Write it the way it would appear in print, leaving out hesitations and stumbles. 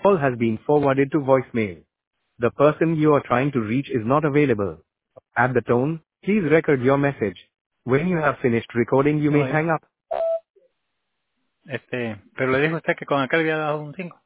Call has been forwarded to voicemail. The person you are trying to reach is not available. At the tone, please record your message. When you have finished recording, you may Bueno, hang up. pero le dijo usted que con aquel había dado un 5.